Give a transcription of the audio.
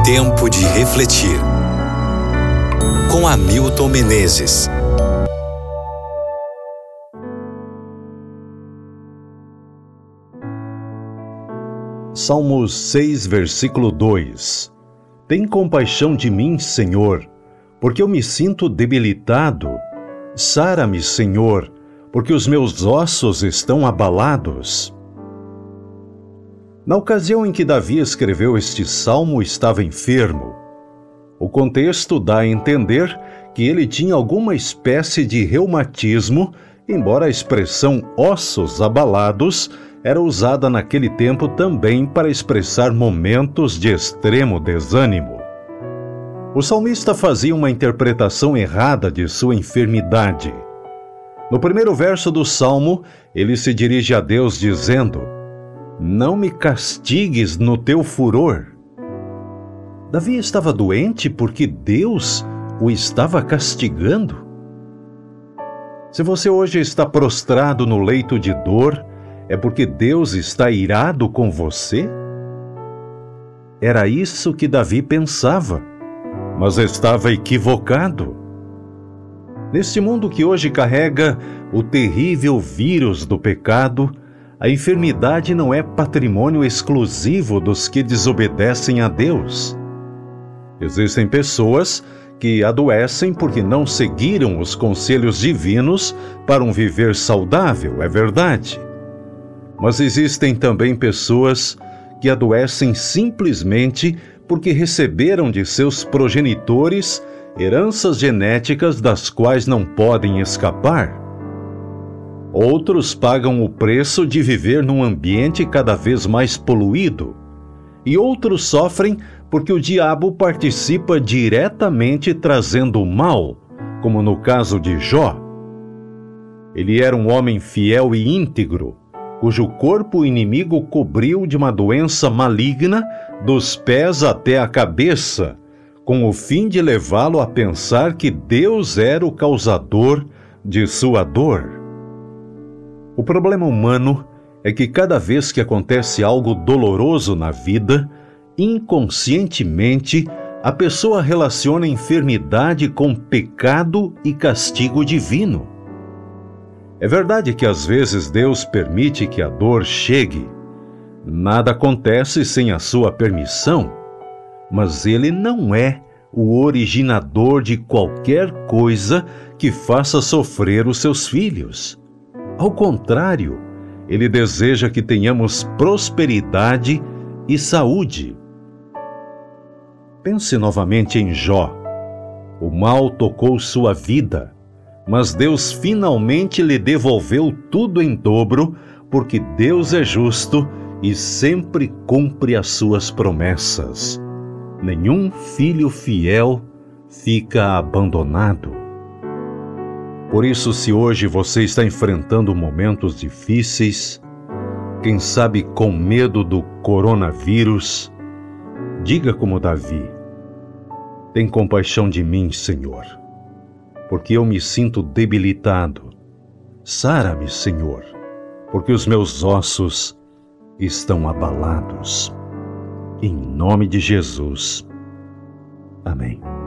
Tempo de refletir. Com Hamilton Menezes. Salmos 6, versículo 2. Tem compaixão de mim, Senhor, porque eu me sinto debilitado. Sara-me, Senhor, porque os meus ossos estão abalados. Na ocasião em que Davi escreveu este salmo, estava enfermo. O contexto dá a entender que ele tinha alguma espécie de reumatismo, embora a expressão ossos abalados era usada naquele tempo também para expressar momentos de extremo desânimo. O salmista fazia uma interpretação errada de sua enfermidade. No primeiro verso do salmo, ele se dirige a Deus dizendo: "Não me castigues no teu furor." Davi estava doente porque Deus o estava castigando? Se você hoje está prostrado no leito de dor, é porque Deus está irado com você? Era isso que Davi pensava, mas estava equivocado. Neste mundo que hoje carrega o terrível vírus do pecado, a enfermidade não é patrimônio exclusivo dos que desobedecem a Deus. Existem pessoas que adoecem porque não seguiram os conselhos divinos para um viver saudável, é verdade. Mas existem também pessoas que adoecem simplesmente porque receberam de seus progenitores heranças genéticas das quais não podem escapar. Outros pagam o preço de viver num ambiente cada vez mais poluído. E outros sofrem porque o diabo participa diretamente trazendo o mal, como no caso de Jó. Ele era um homem fiel e íntegro, cujo corpo o inimigo cobriu de uma doença maligna dos pés até a cabeça, com o fim de levá-lo a pensar que Deus era o causador de sua dor. O problema humano é que cada vez que acontece algo doloroso na vida, inconscientemente, a pessoa relaciona a enfermidade com pecado e castigo divino. É verdade que às vezes Deus permite que a dor chegue. Nada acontece sem a sua permissão, mas Ele não é o originador de qualquer coisa que faça sofrer os seus filhos. Ao contrário, Ele deseja que tenhamos prosperidade e saúde. Pense novamente em Jó. O mal tocou sua vida, mas Deus finalmente lhe devolveu tudo em dobro, porque Deus é justo e sempre cumpre as suas promessas. Nenhum filho fiel fica abandonado. Por isso, se hoje você está enfrentando momentos difíceis, quem sabe com medo do coronavírus, diga como Davi: "Tem compaixão de mim, Senhor, porque eu me sinto debilitado. Sara-me, Senhor, porque os meus ossos estão abalados." Em nome de Jesus. Amém.